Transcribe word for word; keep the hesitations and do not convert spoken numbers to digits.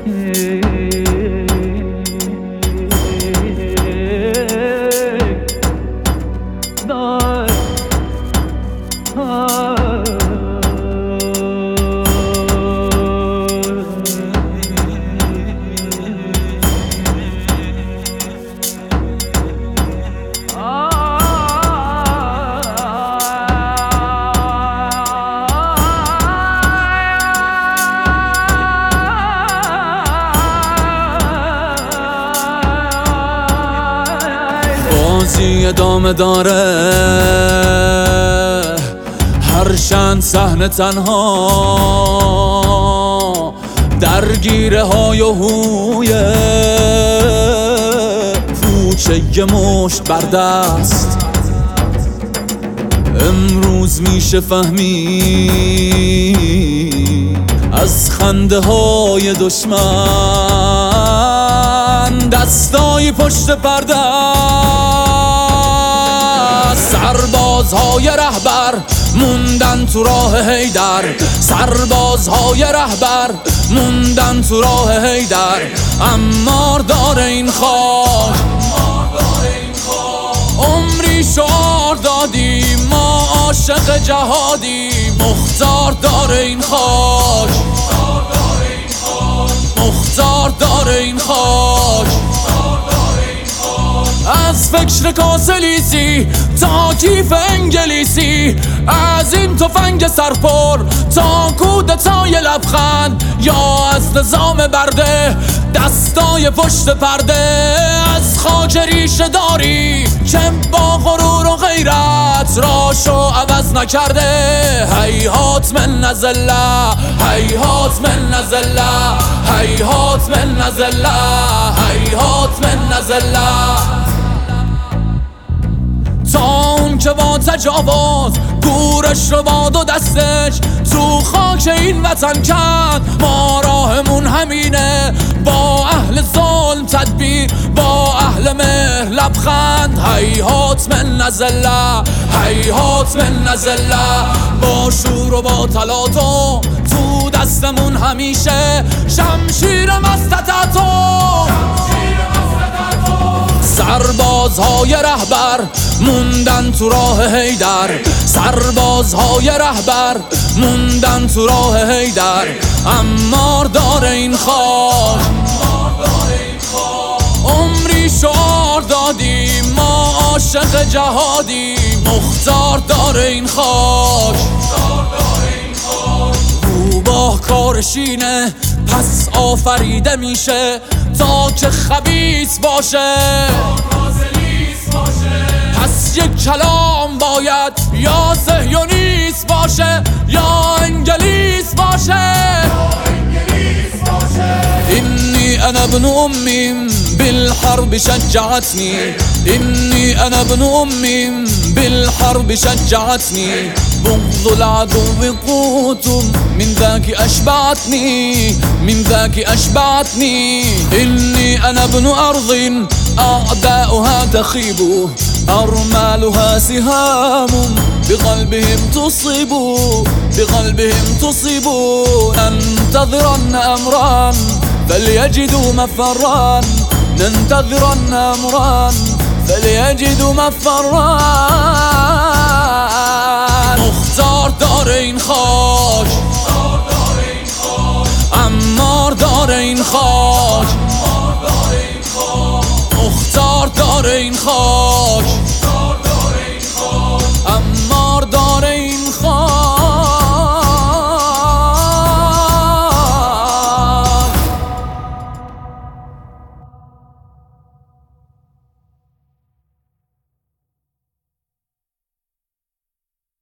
بازی ادامه داره، هرچند صحنه تنها درگیره های و هویه پوچه یه مشت بر دست. امروز میشه فهمی از خنده های دشمن دستای پشت پرده، سربازهای رهبر موندن تو راه حیدر، سربازهای رهبر موندن تو راه حیدر. عمار داره این خاک، عمری شعار دادیم ما عاشق جهادیم. مختار داره این خاک، مختار داره این خاک. از فکر کاسلیسی تا کیف انگلیسی، از این تفنگ سرپر تا کودتای لبخند، یا از نظام برده دستای پشت پرده. از خاک ریشه داری که با غرور و غیرت راشو عوض نکرده. هیهات من نزله، هیهات من نزله، هیهات من نزله، هیهات من نزله. تا اون که با تجاوز گورش رو با دو دستش تو خاک این وطن کند، ما راهمون همینه. با اهل ظلم تدبیر، با اهل مهر لبخند. هیهات من نزله، هیهات من نزله. با شور و با تلاطم تو دستمون همیشه شمشیر مستطعتو. سربازهای رهبر موندن تو راه حیدر، سربازهای رهبر موندن تو راه حیدر. عمار داره این خاک، عمری شعار دادیم ما عاشق جهادیم. مختار داره این خاک، روباه کارشینه پس آفریده میشه تا که خبیث باشه. پس یک کلام باید یا صهیونیست باشه یا انگلیس باشه. إني أنا ابن أم بالحرب شجعتني، إني أنا ابن أم بالحرب شجعتني. بغض العدو قوت من ذاك أشبعتني، من ذاك أشبعتني. إني أنا ابن أرض أعداؤها تخيب، أرمالها سهام بقلبهم تصيب، بقلبهم تصيب. ننتظرن أمرا فليجدوا مفرا، ننتظرن أمرا فليجدوا مفرا. مختار داره این خاک، عمار داره این خاک، مختار داره این خاک.